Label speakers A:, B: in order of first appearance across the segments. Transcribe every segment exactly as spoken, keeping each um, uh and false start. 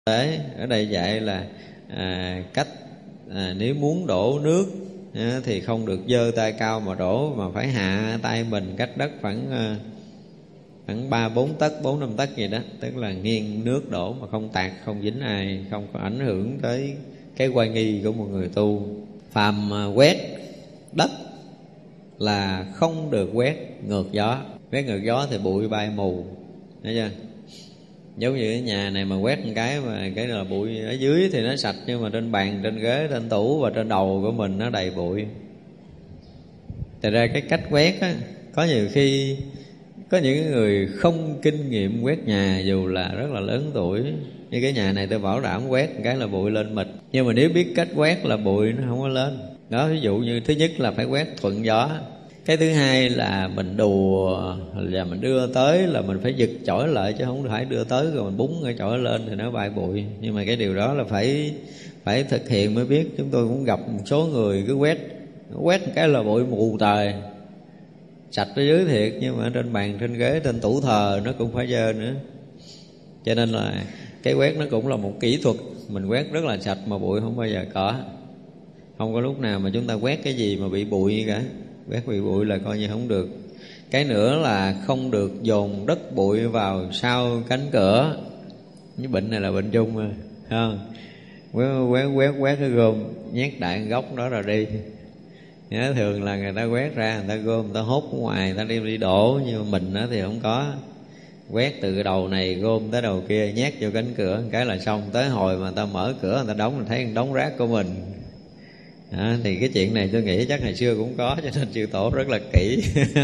A: Đấy, ở đây dạy là à, cách à, nếu muốn đổ nước à, thì không được giơ tay cao mà đổ, mà phải hạ tay mình cách đất khoảng à, khoảng ba bốn tấc, bốn năm tấc gì đó, tức là nghiêng nước đổ mà không tạt, không dính ai, không có ảnh hưởng tới cái oai nghi của một người tu. Phàm à, quét đất là không được quét ngược gió. Quét ngược gió thì bụi bay mù, thấy chưa? Giống như cái nhà này mà quét một cái mà cái là bụi ở dưới thì nó sạch, nhưng mà trên bàn, trên ghế, trên tủ và trên đầu của mình nó đầy bụi. Thật ra cái cách quét á, có nhiều khi có những người không kinh nghiệm quét nhà dù là rất là lớn tuổi. Như cái nhà này tôi bảo đảm quét một cái là bụi lên mịt, nhưng mà nếu biết cách quét là bụi nó không có lên. Đó, ví dụ như thứ nhất là phải quét thuận gió. Cái thứ hai là mình đùa và mình đưa tới là mình phải giật chổi lại, chứ không phải đưa tới rồi mình búng cái chổi lên thì nó bay bụi. Nhưng mà cái điều đó là phải phải thực hiện mới biết. Chúng tôi cũng gặp một số người cứ quét quét một cái là bụi mù tời, sạch ở dưới thiệt, nhưng mà trên bàn, trên ghế, trên tủ thờ nó cũng phải dơ nữa. Cho nên là cái quét nó cũng là một kỹ thuật. Mình quét rất là sạch mà bụi không bao giờ có. Không có lúc nào mà chúng ta quét cái gì mà bị bụi cả. Quét bị bụi là coi như không được. Cái nữa là không được dồn đất bụi vào sau cánh cửa. Cái bệnh này là bệnh chung mà, không? Quét quét quét, quét cái gom nhét đại gốc đó rồi đi. Nhớ thường là người ta quét ra, người ta gom, người ta hốt ở ngoài, người ta đi đi đổ. Nhưng mà mình đó thì không có. Quét từ cái đầu này gom tới đầu kia, nhét vô cánh cửa một cái là xong. Tới hồi mà người ta mở cửa, người ta đóng, mình thấy đống rác của mình. À, thì cái chuyện này tôi nghĩ chắc ngày xưa cũng có, cho nên chư tổ rất là kỹ.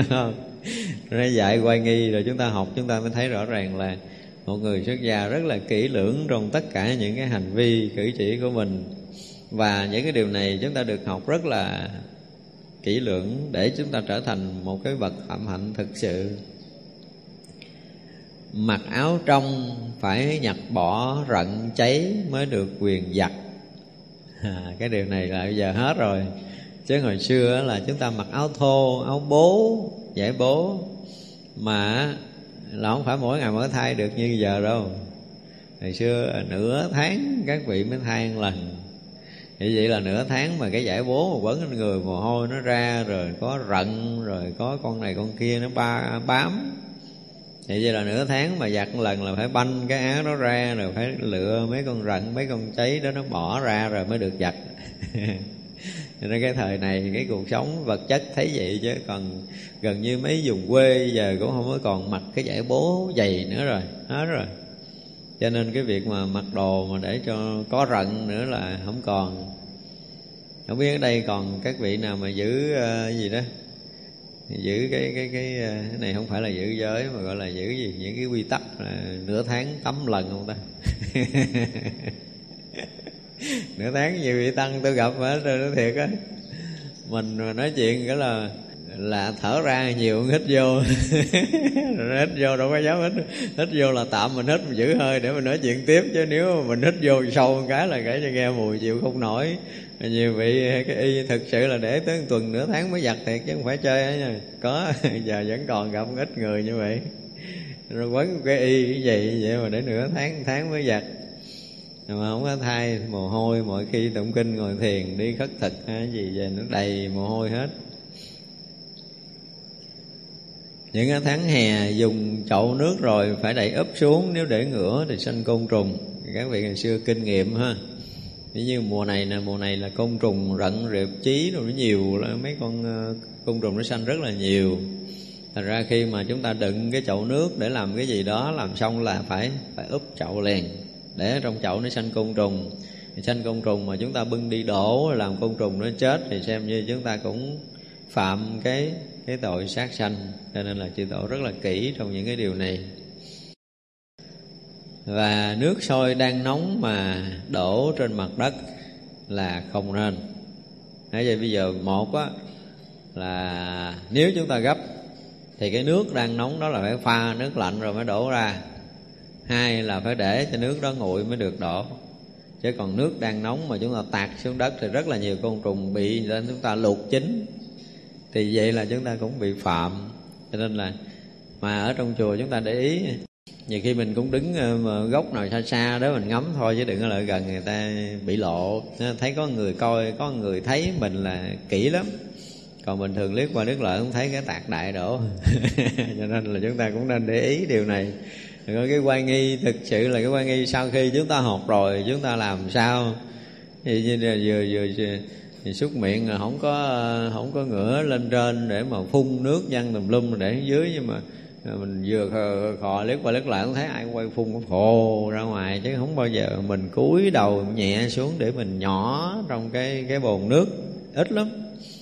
A: Nó dạy oai nghi rồi chúng ta học, chúng ta mới thấy rõ ràng là một người xuất gia rất là kỹ lưỡng trong tất cả những cái hành vi cử chỉ của mình. Và những cái điều này chúng ta được học rất là kỹ lưỡng để chúng ta trở thành một cái bậc phạm hạnh thực sự. Mặc áo trong phải nhặt bỏ rận cháy mới được quyền giặt. À, cái điều này là bây giờ hết rồi. Chứ hồi xưa là chúng ta mặc áo thô, áo bố, giải bố, mà là không phải mỗi ngày mỗi thay được như giờ đâu. Hồi xưa nửa tháng các vị mới thay một lần. Như vậy là nửa tháng mà cái giải bố mà quấn lên người, mồ hôi nó ra, rồi có rận, rồi có con này con kia nó ba, bám. Vậy vậy là nửa tháng mà giặt một lần là phải banh cái áo đó ra, rồi phải lựa mấy con rận, mấy con cháy đó nó bỏ ra rồi mới được giặt. Nên cái thời này cái cuộc sống vật chất thấy vậy, chứ còn gần như mấy vùng quê giờ cũng không có còn mặc cái giải bố dày nữa rồi, hết rồi. Cho nên cái việc mà mặc đồ mà để cho có rận nữa là không còn. Không biết ở đây còn các vị nào mà giữ uh, gì đó, giữ cái cái cái cái này không phải là giữ giới mà gọi là giữ gì, những cái quy tắc là nửa tháng tắm lần không ta? Nửa tháng nhiều vị tăng tôi gặp hết rồi, nói thiệt á. Mình mà nói chuyện cái là là thở ra nhiều hít vô. Rồi hít vô đâu có dám hít. Hít vô là tạm mình hít, mình giữ hơi để mình nói chuyện tiếp, chứ nếu mà mình hít vô sâu một cái là kể cho nghe mùi chịu không nổi. Nhiều vị cái y thực sự là để tới một tuần nửa tháng mới giặt thiệt, chứ không phải chơi ấy nha. Có giờ vẫn còn gặp ít người như vậy. Rồi quấn cái y cái gì vậy mà để nửa tháng tháng mới giặt. Mà không có thay, mồ hôi mỗi khi tụng kinh ngồi thiền đi khất thực hay gì vậy nó đầy mồ hôi hết. Những cái tháng hè dùng chậu nước rồi phải đẩy úp xuống, nếu để ngửa thì sanh côn trùng. Các vị ngày xưa kinh nghiệm ha. Ví như mùa này nè, mùa này là côn trùng rận rệp chí rồi nó nhiều, mấy con côn trùng nó sanh rất là nhiều. Thành ra khi mà chúng ta đựng cái chậu nước để làm cái gì đó, làm xong là phải phải úp chậu liền, để trong chậu nó sanh côn trùng. Thì sanh côn trùng mà chúng ta bưng đi đổ làm côn trùng nó chết thì xem như chúng ta cũng phạm cái cái tội sát sanh. Cho nên là chư tổ rất là kỹ trong những cái điều này. Và nước sôi đang nóng mà đổ trên mặt đất là không nên. Thế vậy bây giờ một á là nếu chúng ta gấp thì cái nước đang nóng đó là phải pha nước lạnh rồi mới đổ ra. Hai là phải để cho nước đó nguội mới được đổ. Chứ còn nước đang nóng mà chúng ta tạt xuống đất thì rất là nhiều côn trùng bị, nên chúng ta luộc chín thì vậy là chúng ta cũng bị phạm. Cho nên là mà ở trong chùa chúng ta để ý Nhiều khi mình cũng đứng góc nào xa xa đó mình ngắm thôi, chứ đừng có lại gần người ta bị lộ. Thấy có người coi, có người thấy mình là kỹ lắm, còn bình thường liếc qua liếc lại không thấy cái tạc đại đổ. Cho nên là chúng ta cũng nên để ý điều này. Có cái oai nghi, thực sự là cái oai nghi sau khi chúng ta học rồi chúng ta làm sao thì như là vừa vừa, vừa thì xúc miệng là không có không có ngửa lên trên để mà phun nước văng tùm lum để dưới, nhưng mà mình vừa khò, khò liếc qua liếc lại không thấy ai quay phun nó phồ ra ngoài, chứ không bao giờ mình cúi đầu nhẹ xuống để mình nhỏ trong cái cái bồn nước, ít lắm.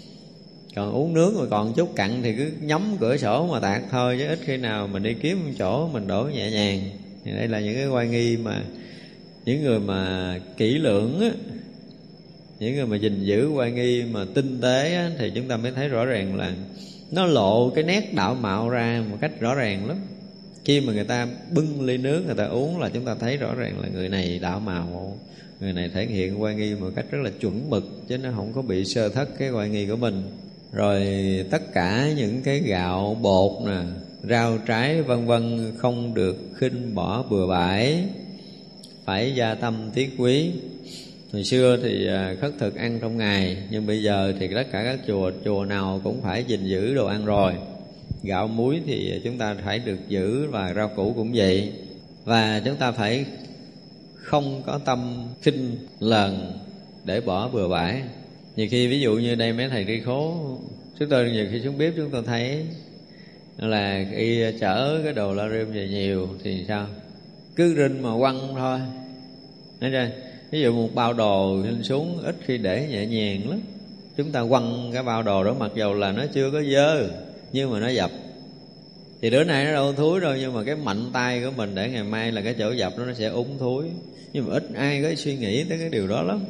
A: Còn uống nước mà còn chút cặn thì cứ nhắm cửa sổ mà tạt thôi, chứ ít khi nào mình đi kiếm một chỗ mình đổ nhẹ nhàng. Thì đây là những cái oai nghi mà những người mà kỹ lưỡng á, những người mà gìn giữ oai nghi mà tinh tế á, thì chúng ta mới thấy rõ ràng là nó lộ cái nét đạo mạo ra một cách rõ ràng lắm. Khi mà người ta bưng ly nước người ta uống là chúng ta thấy rõ ràng là người này đạo mạo, người này thể hiện oai nghi một cách rất là chuẩn mực, chứ nó không có bị sơ thất cái oai nghi của mình. Rồi tất cả những cái gạo bột nè, rau trái vân vân không được khinh bỏ bừa bãi, phải gia tâm tiết quý. Hồi xưa thì khất thực ăn trong ngày, nhưng bây giờ thì tất cả các chùa chùa nào cũng phải gìn giữ đồ ăn rồi. Gạo muối thì chúng ta phải được giữ, và rau củ cũng vậy. Và chúng ta phải không có tâm khinh lờn để bỏ bừa bãi. Nhiều khi ví dụ như đây mấy thầy tri khố, chúng tôi nhiều khi xuống bếp chúng tôi thấy là khi chở cái đồ la rêm về nhiều thì sao? Cứ rinh mà quăng thôi. Thấy chưa? Ví dụ một bao đồ lên xuống ít khi để nhẹ nhàng lắm. Chúng ta quăng cái bao đồ đó mặc dầu là nó chưa có dơ, nhưng mà nó dập. Thì bữa nay nó đâu thúi đâu, nhưng mà cái mạnh tay của mình để ngày mai là cái chỗ dập đó nó sẽ úng thúi. Nhưng mà ít ai có suy nghĩ tới cái điều đó lắm.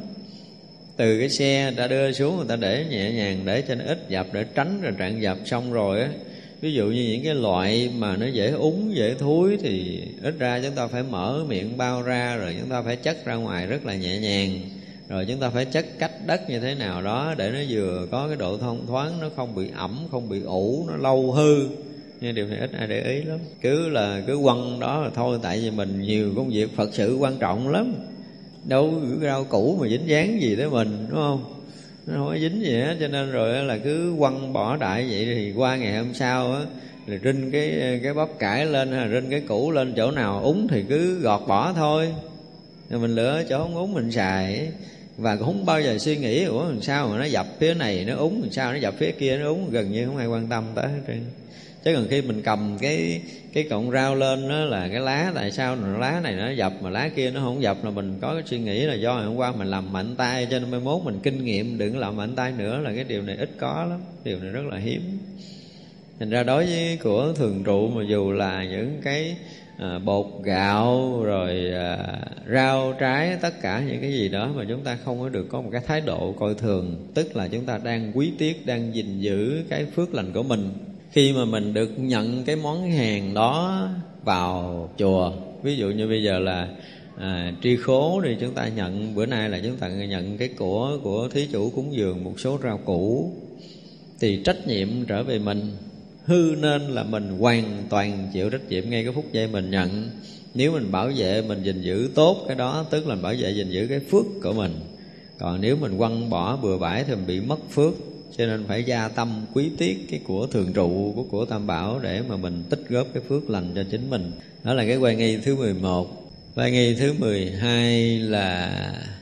A: Từ cái xe người ta đưa xuống, người ta để nhẹ nhàng để cho nó ít dập, để tránh rồi trạng dập. Xong rồi á, ví dụ như những cái loại mà nó dễ úng, dễ thúi thì ít ra chúng ta phải mở miệng bao ra, rồi chúng ta phải chất ra ngoài rất là nhẹ nhàng. Rồi chúng ta phải chất cách đất như thế nào đó để nó vừa có cái độ thông thoáng, nó không bị ẩm, không bị ủ, nó lâu hư. Nhưng điều này ít ai để ý lắm. Cứ là cứ quăng đó là thôi, tại vì mình nhiều công việc Phật sự quan trọng lắm. Đâu rau củ mà dính dáng gì tới mình, đúng không? Nó không có dính gì hết, cho nên rồi là cứ quăng bỏ đại vậy. Thì qua ngày hôm sau á, là rinh cái cái bắp cải lên, hay là rinh cái củ lên, chỗ nào úng thì cứ gọt bỏ thôi. Rồi mình lựa chỗ không úng mình xài. Và cũng không bao giờ suy nghĩ ủa làm sao mà nó dập phía này nó úng, làm sao nó dập phía kia nó úng, gần như không ai quan tâm tới hết trơn. Chứ còn khi mình cầm cái cái cọng rau lên đó là cái lá, tại sao lá này nó dập mà lá kia nó không dập, là mình có cái suy nghĩ là do hôm qua mình làm mạnh tay, cho nên mai mốt mình kinh nghiệm đừng làm mạnh tay nữa. Là cái điều này ít có lắm, điều này rất là hiếm. Thành ra đối với của thường trụ, mà dù là những cái à, bột gạo rồi à, rau trái, tất cả những cái gì đó mà chúng ta không có được có một cái thái độ coi thường, tức là chúng ta đang quý tiếc, đang gìn giữ cái phước lành của mình. Khi mà mình được nhận cái món hàng đó vào chùa, ví dụ như bây giờ là à, tri khố thì chúng ta nhận, bữa nay là chúng ta nhận cái của của thí chủ cúng dường một số rau củ, thì trách nhiệm trở về mình, hư nên là mình hoàn toàn chịu trách nhiệm ngay cái phút giây mình nhận. Nếu mình bảo vệ, mình gìn giữ tốt cái đó, tức là bảo vệ gìn giữ cái phước của mình. Còn nếu mình quăng bỏ bừa bãi thì mình bị mất phước. Cho nên phải gia tâm quý tiếc cái của thường trụ, của của Tam Bảo, để mà mình tích góp cái phước lành cho chính mình. Đó là cái oai nghi thứ mười một. Oai nghi thứ mười hai là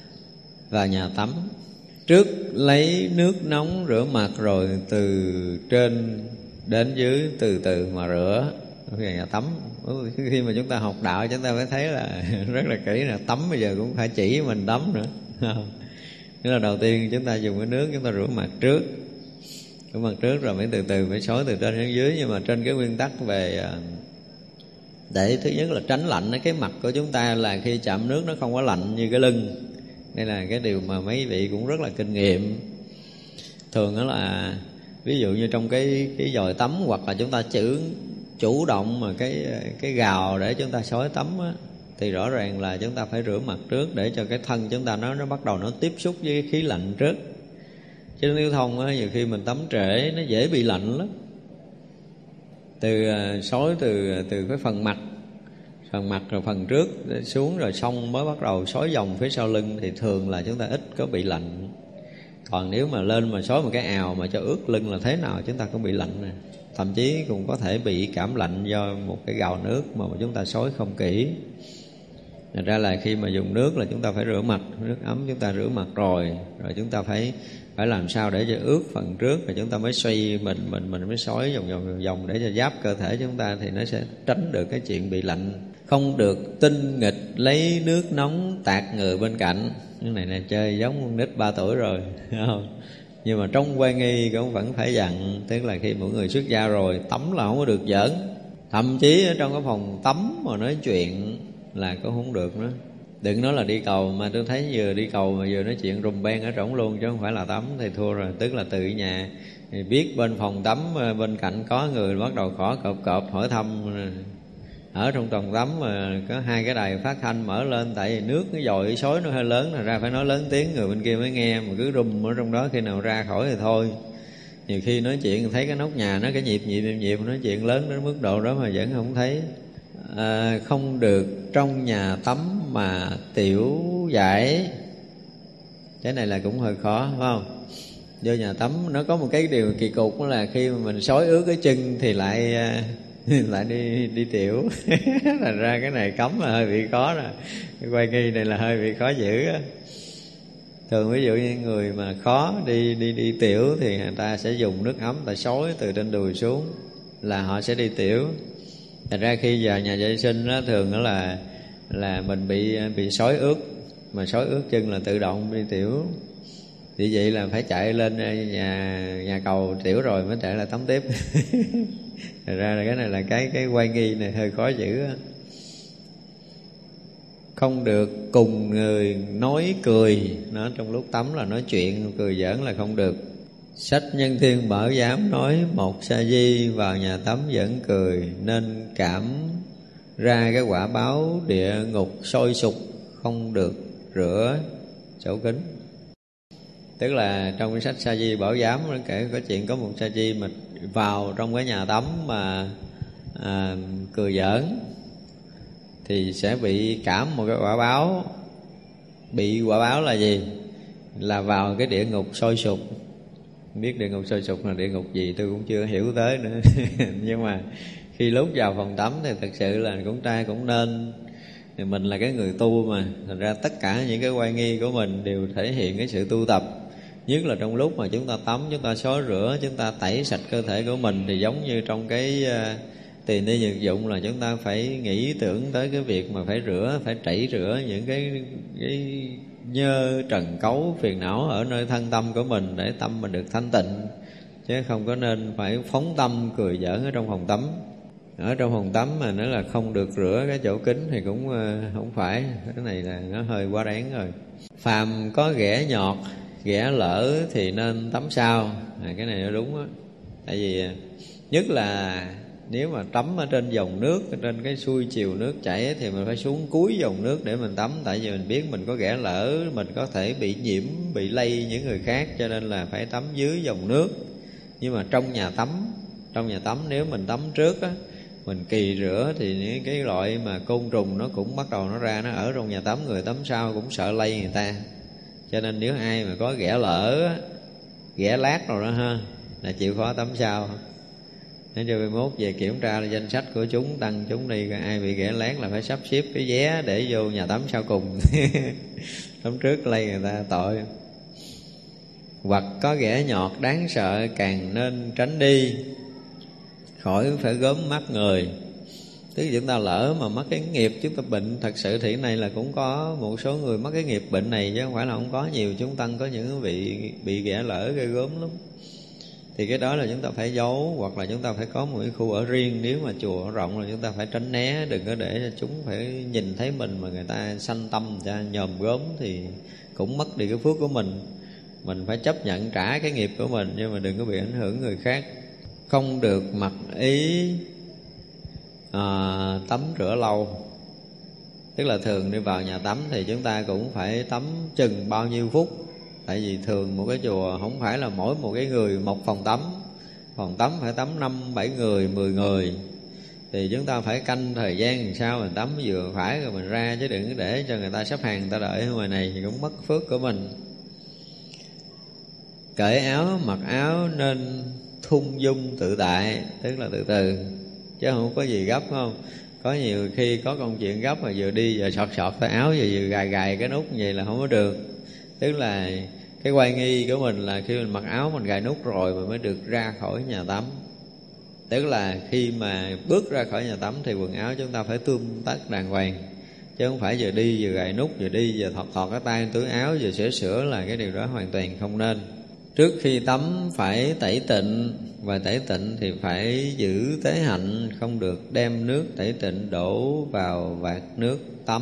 A: vào nhà tắm. Trước lấy nước nóng rửa mặt, rồi từ trên đến dưới từ từ mà rửa. Cái nhà tắm, khi mà chúng ta học đạo chúng ta phải thấy là rất là kỹ, là tắm bây giờ cũng phải chỉ mình tắm nữa. Thế là đầu tiên chúng ta dùng cái nước chúng ta rửa mặt trước, rửa mặt trước rồi mới từ từ mới xối từ trên đến dưới. Nhưng mà trên cái nguyên tắc về để thứ nhất là tránh lạnh, cái mặt của chúng ta là khi chạm nước nó không có lạnh như cái lưng. Đây là cái điều mà mấy vị cũng rất là kinh nghiệm. Thường đó là ví dụ như trong cái cái vòi tắm, hoặc là chúng ta chữ chủ động mà cái cái gào để chúng ta xối tắm á, thì rõ ràng là chúng ta phải rửa mặt trước để cho cái thân chúng ta nó nó bắt đầu nó tiếp xúc với khí lạnh trước. Chứ nếu không á, nhiều khi mình tắm trễ nó dễ bị lạnh lắm. Từ xối từ từ cái phần mặt phần mặt rồi phần trước xuống rồi xong mới bắt đầu xối vòng phía sau lưng thì thường là chúng ta ít có bị lạnh. Còn nếu mà lên mà xối một cái ào mà cho ướt lưng là thế nào chúng ta cũng bị lạnh nè. Thậm chí cũng có thể bị cảm lạnh do một cái gào nước mà chúng ta xối không kỹ. Thật ra là khi mà dùng nước là chúng ta phải rửa mặt, nước ấm chúng ta rửa mặt rồi, rồi chúng ta phải phải làm sao để cho ướt phần trước, rồi chúng ta mới xoay mình mình mình mới xối vòng vòng vòng vòng để cho giáp cơ thể chúng ta thì nó sẽ tránh được cái chuyện bị lạnh. Không được tinh nghịch lấy nước nóng tạt người bên cạnh. Cái này là chơi giống con nít ba tuổi rồi, không? Nhưng mà trong quan nghi cũng vẫn phải dặn, tức là khi mỗi người xuất gia rồi tắm là không có được giỡn. Thậm chí ở trong cái phòng tắm mà nói chuyện là cũng không được nữa. Đừng nói là đi cầu, mà tôi thấy vừa đi cầu mà vừa nói chuyện rùm beng ở trỏng luôn, chứ không phải là tắm thì thua rồi. Tức là từ nhà thì biết bên phòng tắm bên cạnh có người bắt đầu khỏ cộp cộp hỏi thăm. Ở trong phòng tắm mà có hai cái đài phát thanh mở lên, tại vì nước cái dòi cái xối nó hơi lớn, là ra phải nói lớn tiếng người bên kia mới nghe, mà cứ rùm ở trong đó, khi nào ra khỏi thì thôi. Nhiều khi nói chuyện thấy cái nóc nhà nó cái nhịp nhịp nhịp nhịp nói chuyện lớn đến mức độ đó mà vẫn không thấy. À, không được trong nhà tắm mà tiểu giải. Cái này là cũng hơi khó, phải không? Vô nhà tắm nó có một cái điều kỳ cục, đó là khi mà mình xối ướt cái chân thì lại lại đi đi tiểu. Thành ra cái này cấm là hơi bị khó nè. Cái quay nghi này là hơi bị khó giữ á. Thường ví dụ như người mà khó đi đi đi tiểu thì người ta sẽ dùng nước ấm, ta xối từ trên đùi xuống là họ sẽ đi tiểu. Thành ra khi vào nhà vệ sinh đó, thường đó là là mình bị bị xối ướt, mà xối ướt chân là tự động đi tiểu. Vì vậy là phải chạy lên nhà nhà cầu tiểu rồi mới chạy lại tắm tiếp. Thật ra là cái này là cái cái quay nghi này hơi khó giữ. Không được cùng người nói cười, nó trong lúc tắm là nói chuyện cười giỡn là không được. Sách Nhân Thiên Bảo Giám nói một sa di vào nhà tắm vẫn cười, nên cảm ra cái quả báo địa ngục sôi sục, không được rửa chỗ kính. Tức là trong cái sách Sa Di Bảo Giám nó kể có chuyện có một sa di mà vào trong cái nhà tắm mà à, cười giỡn thì sẽ bị cảm một cái quả báo. Bị quả báo là gì? Là vào cái địa ngục sôi sục. Không biết địa ngục sôi sục là địa ngục gì tôi cũng chưa hiểu tới nữa. Nhưng mà khi lúc vào phòng tắm thì thật sự là cũng trai cũng nên, thì mình là cái người tu mà, thành ra tất cả những cái oai nghi của mình đều thể hiện cái sự tu tập. Nhất là trong lúc mà chúng ta tắm, chúng ta xối rửa, chúng ta tẩy sạch cơ thể của mình, thì giống như trong cái uh, tỳ ni nhược dụng là chúng ta phải nghĩ tưởng tới cái việc mà phải rửa, phải tẩy rửa những cái, cái nhơ trần cấu phiền não ở nơi thân tâm của mình để tâm mình được thanh tịnh, chứ không có nên phải phóng tâm cười giỡn ở trong phòng tắm. Ở trong phòng tắm mà nói là không được rửa cái chỗ kính thì cũng uh, không phải. Cái này là nó hơi quá đáng rồi. Phàm có ghẻ nhọt, ghẻ lỡ thì nên tắm sau. À, cái này nó đúng á. Tại vì nhất là nếu mà tắm ở trên dòng nước, ở trên cái xuôi chiều nước chảy thì mình phải xuống cuối dòng nước để mình tắm. Tại vì mình biết mình có ghẻ lỡ, mình có thể bị nhiễm, bị lây những người khác, cho nên là phải tắm dưới dòng nước. Nhưng mà trong nhà tắm, trong nhà tắm nếu mình tắm trước á, mình kỳ rửa thì những cái loại mà côn trùng nó cũng bắt đầu nó ra, nó ở trong nhà tắm, người tắm sau cũng sợ lây người ta. Cho nên nếu ai mà có ghẻ lỡ, ghẻ lát rồi đó ha, là chịu khó tắm sau. Nếu cho mai mốt về kiểm tra là danh sách của chúng, tăng chúng đi, ai bị ghẻ lát là phải sắp xếp cái vé để vô nhà tắm sau cùng. Tắm trước lây người ta tội. Hoặc có ghẻ nhọt đáng sợ càng nên tránh đi, khỏi phải gớm mắt người. Tức là chúng ta lỡ mà mắc cái nghiệp, chúng ta bệnh thật sự thì cái này là cũng có một số người mắc cái nghiệp bệnh này, chứ không phải là không có nhiều. Chúng tăng có những vị bị ghẻ lỡ ghê gớm lắm. Thì cái đó là chúng ta phải giấu, hoặc là chúng ta phải có một cái khu ở riêng. Nếu mà chùa rộng là chúng ta phải tránh né, đừng có để cho chúng phải nhìn thấy mình mà người ta sanh tâm, người ta nhòm gớm thì cũng mất đi cái phước của mình. Mình phải chấp nhận trả cái nghiệp của mình, nhưng mà đừng có bị ảnh hưởng người khác. Không được mặc ý à, tắm rửa lâu. Tức là thường đi vào nhà tắm thì chúng ta cũng phải tắm chừng bao nhiêu phút. Tại vì thường một cái chùa không phải là mỗi một cái người một phòng tắm. Phòng tắm phải tắm năm, bảy người, mười người. thì chúng ta phải canh thời gian làm sao mình tắm vừa phải rồi mình ra, chứ đừng để cho người ta xếp hàng người ta đợi ở ngoài này thì cũng mất phước của mình. Cởi áo mặc áo nên thung dung tự tại, tức là từ từ chứ không có gì gấp, không? Có nhiều khi có công chuyện gấp mà vừa đi vừa sọt sọt tay áo, vừa vừa gài gài cái nút như vậy là không có được. Tức là cái oai nghi của mình là khi mình mặc áo mình gài nút rồi mình mới được ra khỏi nhà tắm. Tức là khi mà bước ra khỏi nhà tắm thì quần áo chúng ta phải tươm tất đàng hoàng, chứ không phải vừa đi vừa gài nút, vừa đi vừa thọt thọt cái tay túi áo, vừa sửa sửa là cái điều đó hoàn toàn không nên. Trước khi tắm phải tẩy tịnh, và tẩy tịnh thì phải giữ tế hạnh, không được đem nước tẩy tịnh đổ vào vạt nước tắm.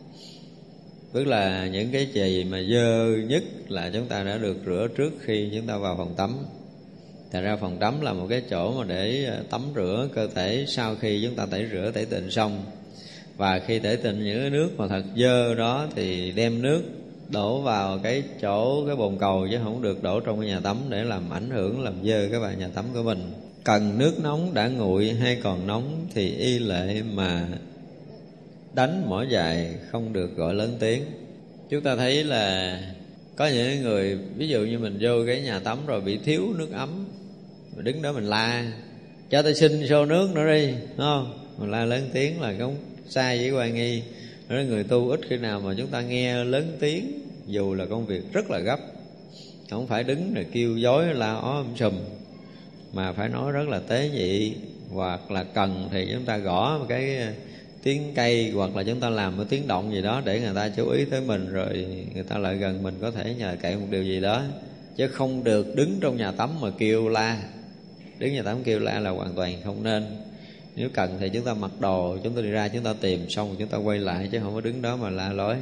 A: Tức là những cái gì mà dơ nhất là chúng ta đã được rửa trước khi chúng ta vào phòng tắm. Thật ra phòng tắm là một cái chỗ mà để tắm rửa cơ thể sau khi chúng ta tẩy rửa tẩy tịnh xong. Và khi tẩy tịnh những cái nước mà thật dơ đó thì đem nước đổ vào cái chỗ cái bồn cầu, chứ không được đổ trong cái nhà tắm để làm ảnh hưởng, làm dơ cái bàn nhà tắm của mình. Cần nước nóng đã nguội hay còn nóng thì y lệ mà đánh mỏ dài, không được gọi lớn tiếng. Chúng ta thấy là có những người ví dụ như mình vô cái nhà tắm rồi bị thiếu nước ấm, mình đứng đó mình la cho tôi xin xô nước nữa đi, đúng không? Mình la lớn tiếng là cũng sai với oai nghi. Nói người tu ít khi nào mà chúng ta nghe lớn tiếng, dù là công việc rất là gấp, không phải đứng rồi kêu dối la ó um sùm, mà phải nói rất là tế nhị. Hoặc là cần thì chúng ta gõ một cái tiếng cây, hoặc là chúng ta làm một tiếng động gì đó để người ta chú ý tới mình, rồi người ta lại gần mình có thể nhờ cậy một điều gì đó. Chứ không được đứng trong nhà tắm mà kêu la. Đứng nhà tắm kêu la là hoàn toàn không nên. Nếu cần thì chúng ta mặc đồ, chúng ta đi ra chúng ta tìm xong rồi chúng ta quay lại, chứ không có đứng đó mà la lối.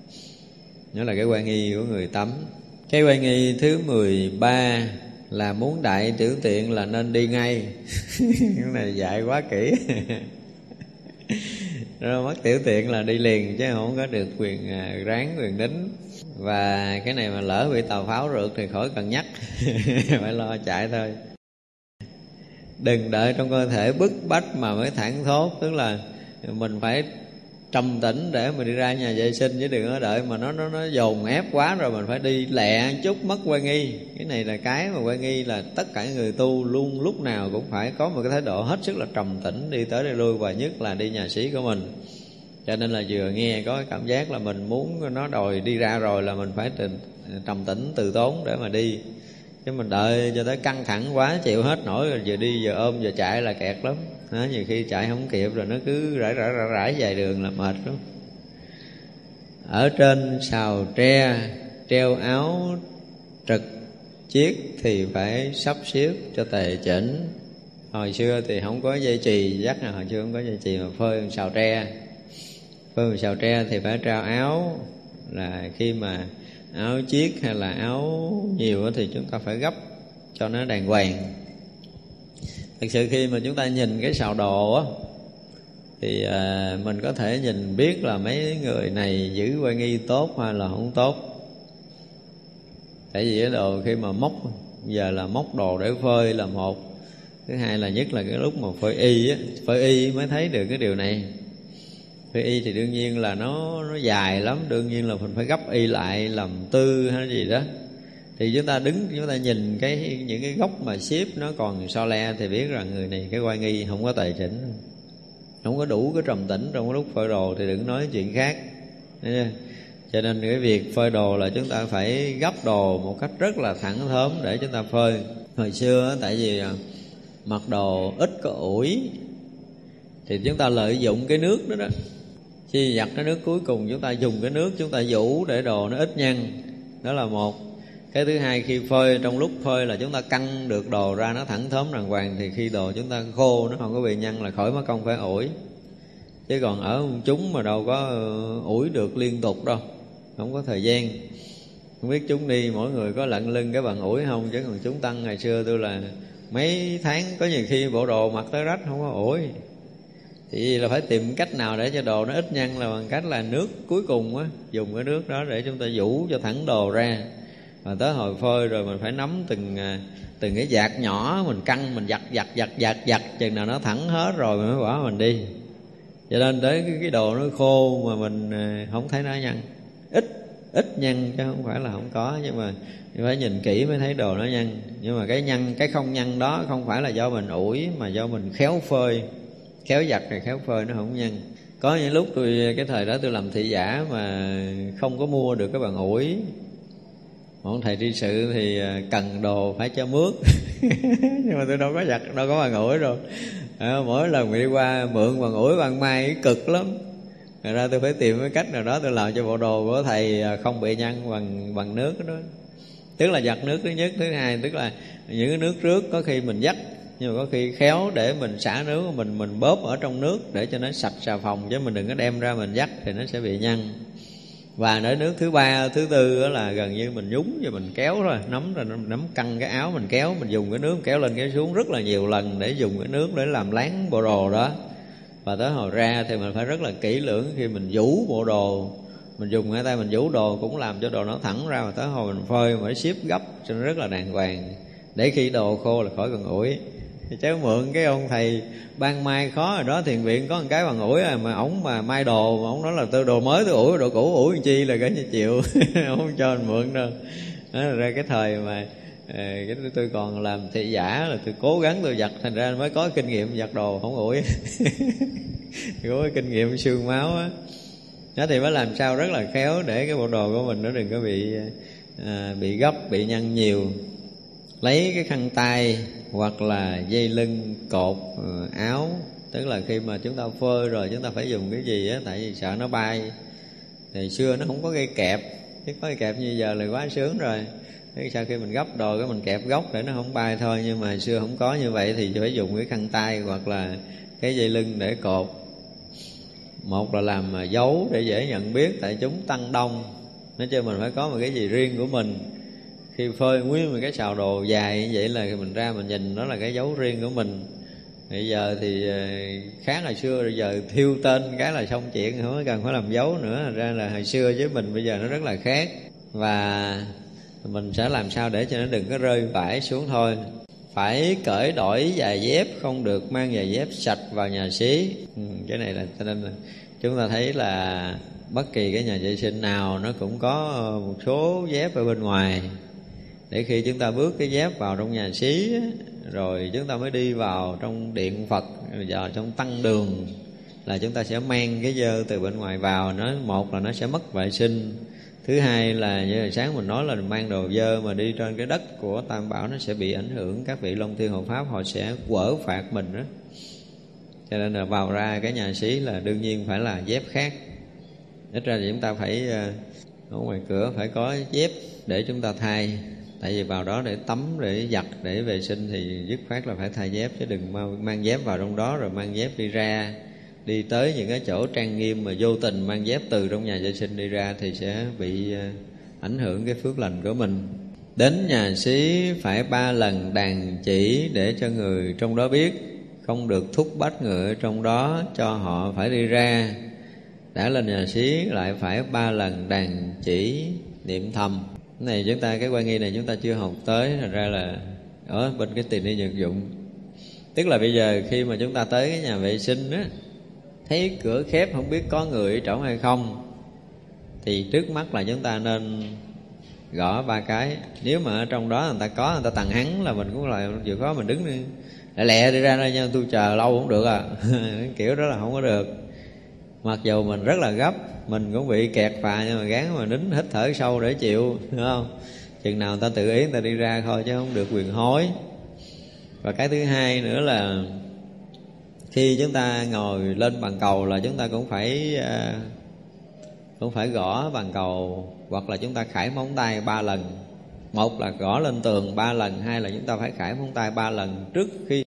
A: Đó là cái oai nghi của người tắm. Cái oai nghi thứ mười ba là muốn đại tiểu tiện là nên đi ngay. Cái này dạy quá kỹ. Rồi mất tiểu tiện là đi liền, chứ không có được quyền ráng, quyền đính. Và cái này mà lỡ bị tàu pháo rượt thì khỏi cần nhắc. Phải lo chạy thôi. Đừng đợi trong cơ thể bức bách mà mới thảng thốt. Tức là mình phải trầm tĩnh để mình đi ra nhà vệ sinh, chứ đừng có đợi mà nó nó nó dồn ép quá rồi mình phải đi lẹ chút mất oai nghi. Cái này là cái mà oai nghi là tất cả người tu luôn lúc nào cũng phải có một cái thái độ hết sức là trầm tĩnh, đi tới đi lui, và nhất là đi nhà xí của mình. Cho nên là vừa nghe có cái cảm giác là mình muốn nó đòi đi ra rồi là mình phải trầm tĩnh từ tốn để mà đi. Chứ mình đợi cho tới căng thẳng quá chịu hết nổi rồi vừa đi vừa ôm vừa chạy là kẹt lắm. Đó, nhiều khi chạy không kịp rồi nó cứ rải rải rải rải dài đường là mệt lắm. Ở trên sào tre treo áo trực chiếc thì phải sắp xếp cho tề chỉnh. Hồi xưa thì không có dây chì dắt, là hồi xưa không có dây chì mà phơi sào tre. Phơi sào tre thì phải trao áo, là khi mà áo chiếc hay là áo nhiều thì chúng ta phải gấp cho nó đàng hoàng. Thật sự khi mà chúng ta nhìn cái sào đồ á thì à, mình có thể nhìn biết là mấy người này giữ oai nghi tốt hay là không tốt. Tại vì cái đồ khi mà móc, giờ là móc đồ để phơi là một. Thứ hai là nhất là cái lúc mà phơi y á, phơi y mới thấy được cái điều này. Phơi y thì đương nhiên là nó nó dài lắm, đương nhiên là mình phải gấp y lại làm tư hay gì đó. Thì chúng ta đứng, chúng ta nhìn cái những cái góc mà xếp nó còn so le thì biết rằng người này cái oai nghi không có tề chỉnh, không có đủ cái trầm tĩnh trong cái lúc phơi đồ thì đừng nói chuyện khác. Cho nên cái việc phơi đồ là chúng ta phải gấp đồ một cách rất là thẳng thớm để chúng ta phơi. Hồi xưa tại vì mặc đồ ít có ủi thì chúng ta lợi dụng cái nước đó đó. Khi giặt cái nước cuối cùng chúng ta dùng cái nước chúng ta vũ để đồ nó ít nhăn. Đó là một. Cái thứ hai, khi phơi, trong lúc phơi là chúng ta căng được đồ ra nó thẳng thớm đàng hoàng, thì khi đồ chúng ta khô nó không có bị nhăn là khỏi mất công phải ủi. Chứ còn ở chúng mà đâu có ủi được liên tục đâu, không có thời gian. Không biết chúng đi mỗi người có lận lưng cái bằng ủi không, chứ còn chúng tăng ngày xưa tôi là mấy tháng có nhiều khi bộ đồ mặc tới rách không có ủi. Thì là phải tìm cách nào để cho đồ nó ít nhăn, là bằng cách là nước cuối cùng á, dùng cái nước đó để chúng ta vũ cho thẳng đồ ra. Và tới hồi phơi rồi mình phải nắm từng từng cái vạt nhỏ, mình căng, mình giặt giặt giặt giặt giặt chừng nào nó thẳng hết rồi mình mới bỏ mình đi. Cho nên tới cái, cái đồ nó khô mà mình không thấy nó nhăn, ít ít nhăn chứ không phải là không có, nhưng mà phải nhìn kỹ mới thấy đồ nó nhăn. Nhưng mà cái nhăn, cái không nhăn đó không phải là do mình ủi, mà do mình khéo phơi, khéo giặt rồi khéo phơi nó không nhăn. Có những lúc tôi, cái thời đó tôi làm thị giả mà không có mua được cái bàn ủi. Một thầy tri sự thì cần đồ phải cho mướt nhưng mà tôi đâu có giặt, đâu có bàn ủi rồi. À, mỗi lần đi qua mượn bàn ủi ban mai cực lắm. Rồi ra tôi phải tìm cái cách nào đó tôi làm cho bộ đồ của thầy không bị nhăn bằng bằng nước đó. Tức là giặt nước thứ nhất, thứ hai tức là những cái nước trước có khi mình dắt, nhưng mà có khi khéo để mình xả nước của mình, mình bóp ở trong nước để cho nó sạch xà phòng, chứ mình đừng có đem ra mình dắt thì nó sẽ bị nhăn. Và để nước thứ ba, thứ tư đó là gần như mình nhúng và mình kéo rồi, nắm rồi nắm căng cái áo mình kéo, mình dùng cái nước kéo lên kéo xuống rất là nhiều lần để dùng cái nước để làm láng bộ đồ đó. Và tới hồi ra thì mình phải rất là kỹ lưỡng khi mình vũ bộ đồ, mình dùng hai tay mình vũ đồ cũng làm cho đồ nó thẳng ra, mà tới hồi mình phơi mà phải xếp gấp cho nó rất là đàng hoàng, để khi đồ khô là khỏi cần ủi. Chứ mượn cái ông thầy ban mai khó rồi đó, thiền viện có một cái bằng ủi à, mà ổng mà mai đồ mà ổng nói là tôi đồ mới tôi ủi, đồ cũ ủi làm chi là cái như chịu không cho mình mượn đâu. Đó là ra cái thời mà cái tôi còn làm thị giả là tôi cố gắng tôi giặt, thành ra mới có kinh nghiệm giặt đồ không ủi có kinh nghiệm xương máu á. Đó thì mới làm sao rất là khéo để cái bộ đồ của mình nó đừng có bị à, bị gấp, bị nhăn nhiều. Lấy cái khăn tay hoặc là dây lưng cột áo, tức là khi mà chúng ta phơi rồi chúng ta phải dùng cái gì á, tại vì sợ nó bay. Thì xưa nó không có dây kẹp, chứ có dây kẹp như giờ là quá sướng rồi. Thế sau khi mình gấp đồ cái mình kẹp góc để nó không bay thôi, nhưng mà xưa không có như vậy thì phải dùng cái khăn tay hoặc là cái dây lưng để cột. Một là làm dấu để dễ nhận biết, tại chúng tăng đông, nói chứ mình phải có một cái gì riêng của mình. Khi phơi nguyên một cái xào đồ dài như vậy là mình ra mình nhìn nó là cái dấu riêng của mình. Bây giờ thì khác hồi xưa, bây giờ thiêu tên cái là xong chuyện, không có cần phải làm dấu nữa. Ra là hồi xưa với mình bây giờ nó rất là khác. Và mình sẽ làm sao để cho nó đừng có rơi vãi xuống thôi. Phải cởi đổi giày dép, không được mang giày dép sạch vào nhà xí. ừ, Cái này là cho nên là chúng ta thấy là bất kỳ cái nhà vệ sinh nào nó cũng có một số dép ở bên ngoài, để khi chúng ta bước cái dép vào trong nhà xí rồi chúng ta mới đi vào trong điện Phật, vào trong tăng đường là chúng ta sẽ mang cái dơ từ bên ngoài vào. Nó một là nó sẽ mất vệ sinh, thứ hai là như hồi sáng mình nói là mình mang đồ dơ mà đi trên cái đất của Tam Bảo nó sẽ bị ảnh hưởng. Các vị Long Thiên Hộ Pháp họ sẽ quở phạt mình đó. Cho nên là vào ra cái nhà xí là đương nhiên phải là dép khác. Ít ra thì chúng ta phải ở ngoài cửa phải có dép để chúng ta thay. Tại vì vào đó để tắm, để giặt, để vệ sinh thì dứt khoát là phải thay dép, chứ đừng mang dép vào trong đó rồi mang dép đi ra. Đi tới những cái chỗ trang nghiêm mà vô tình mang dép từ trong nhà vệ sinh đi ra thì sẽ bị ảnh hưởng cái phước lành của mình. Đến nhà xí phải ba lần đàn chỉ để cho người trong đó biết, không được thúc bách người ở trong đó cho họ phải đi ra. Đã lên nhà xí lại phải ba lần đàn chỉ niệm thầm. Cái này chúng ta, cái quan nghi này chúng ta chưa học tới, thành ra là ở bên cái tiền đi nhật dụng. Tức là bây giờ khi mà chúng ta tới cái nhà vệ sinh á, thấy cửa khép không biết có người ở trong hay không, thì trước mắt là chúng ta nên gõ ba cái. Nếu mà ở trong đó người ta có, người ta tằng hắn là mình cũng là vừa có mình đứng đi lẹ lẹ đi ra đây nha, tôi chờ lâu không được à kiểu đó là không có được. Mặc dù mình rất là gấp, mình cũng bị kẹt phà, nhưng mà gắng mà nín hít thở sâu để chịu, hiểu không? Chừng nào người ta tự ý người ta đi ra thôi, chứ không được quyền hối. Và cái thứ hai nữa là khi chúng ta ngồi lên bàn cầu là chúng ta cũng phải cũng phải gõ bàn cầu, hoặc là chúng ta khải móng tay ba lần. Một là gõ lên tường ba lần, hai là chúng ta phải khải móng tay ba lần trước khi